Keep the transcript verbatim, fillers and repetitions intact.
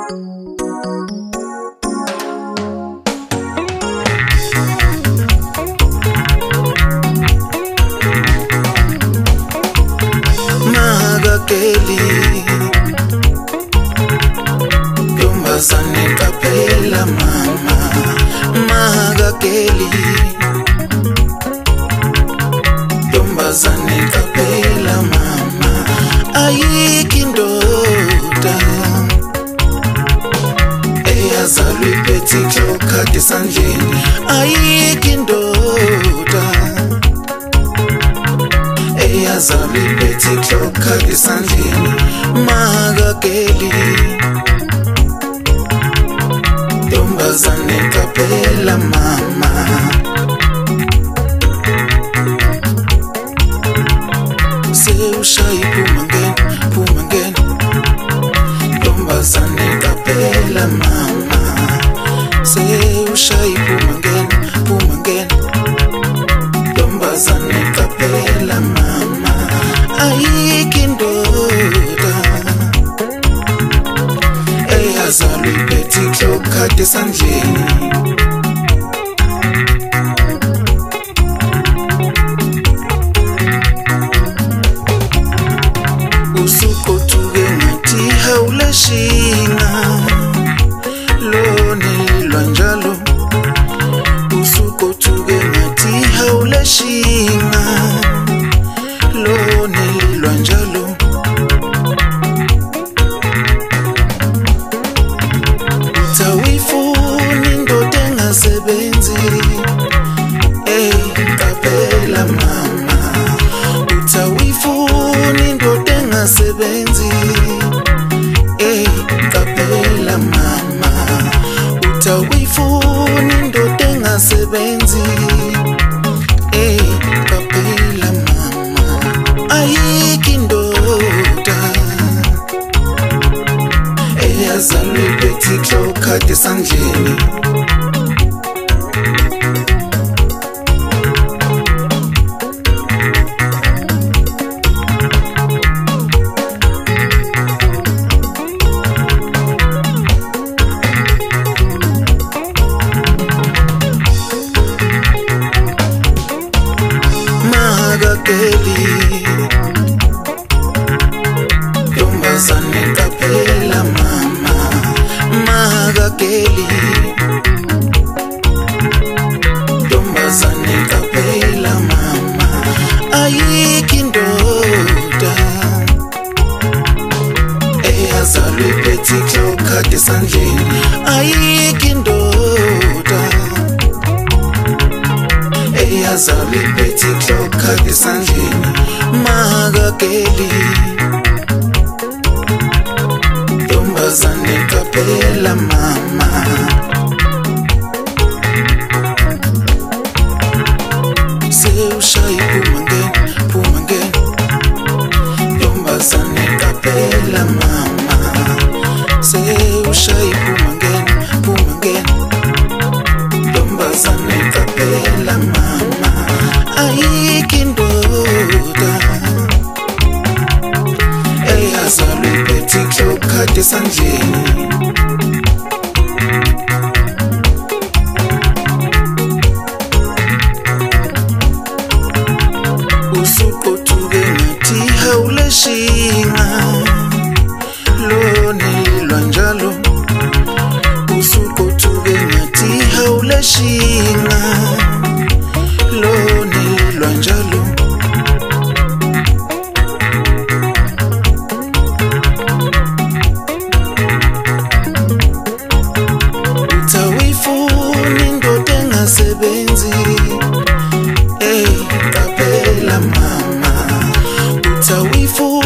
Magakeli Yombazane kapela mama Magakeli Yombazane kapela mama Ayikho indoda eyazalwa iphethe ikhokha esandleni Ayikho indoda eyazalwa iphethe ikhokha esandleni Magakeli Yombazane kapela mama Sewushayi phuma ngena phuma ngena Yombazane kapela mama Sewushayi phuma ngena phuma ngena Yombazane kapela mama Ayikho indoda eyazalwa iphethe ikhokha esandleni Shinga lone lwanjalo usuko tuge ngathi hawule shinga lone lwanjalo Tawifuna indoda engasebenzi eh kapela mama Utawifuna indoda engasebenzi kapela mama Utawifuna indoda engasebenzi eh kapela mama Ayikho indoda eyazalwa iphethe ikhokha esandleni Magakeli Yombazane kapela mama Magakeli Yombazane kapela mama Ayikho indoda eyazalwa iphethe ikhokha esandleni Ayikho indoda eyazalwa iphethe ikhokha esandleni Magakeli Yombazane kapela mama Sewushayi phuma ngena phuma ngena Yombazane kapela mama Sewushayi phuma ngena phuma ngena Yombazane kapela mama Ayikho indoda eyazalwa iphethe ikhokha esandleni Usuko tuge ngathi hawule shinga lone lwanjalo Usuko tuge ngathi hawule shinga lone lwanjalo Utawifuna indoda engasebenzi eh kapela mama Utawifuna